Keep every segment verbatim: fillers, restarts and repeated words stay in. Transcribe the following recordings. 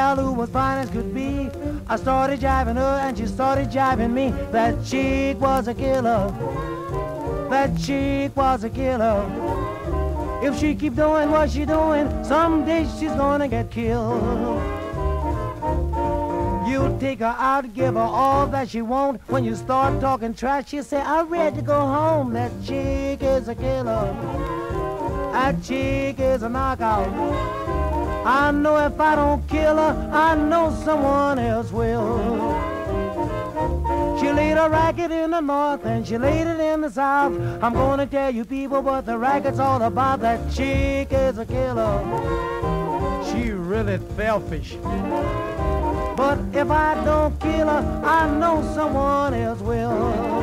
gal who was fine as could be. I started jiving her and she started jiving me. That chick was a killer. That chick was a killer. If she keep doing what she doing, someday she's gonna get killed. You take her out, give her all that she want. When you start talking trash, she say, I'm ready to go home. That chick is a killer. That chick is a knockout. I know if I don't kill her, I know someone else will. She laid a racket in the north and she laid it in the south. I'm gonna tell you people what the racket's all about. That chick is a killer. She really selfish. But if I don't kill her, I know someone else will.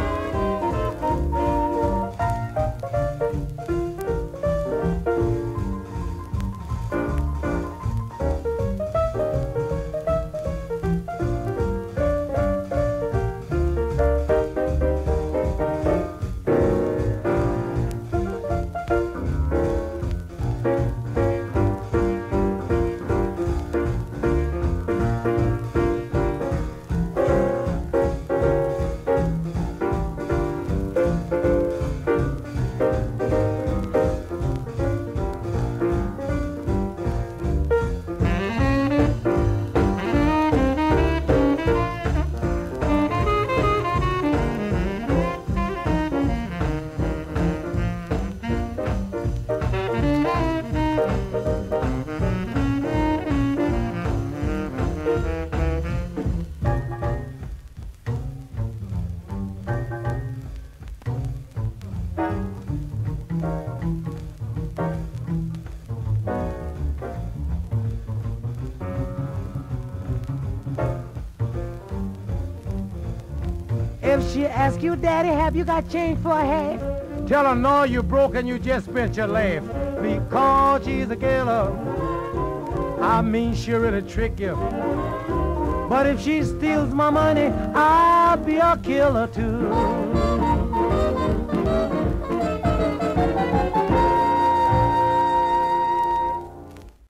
If she asks you, Daddy, have you got change for a half? Tell her, no, you broke and you just spent your laugh. Because she's a killer. I mean, she'll really trick you. But if she steals my money, I'll be a killer too.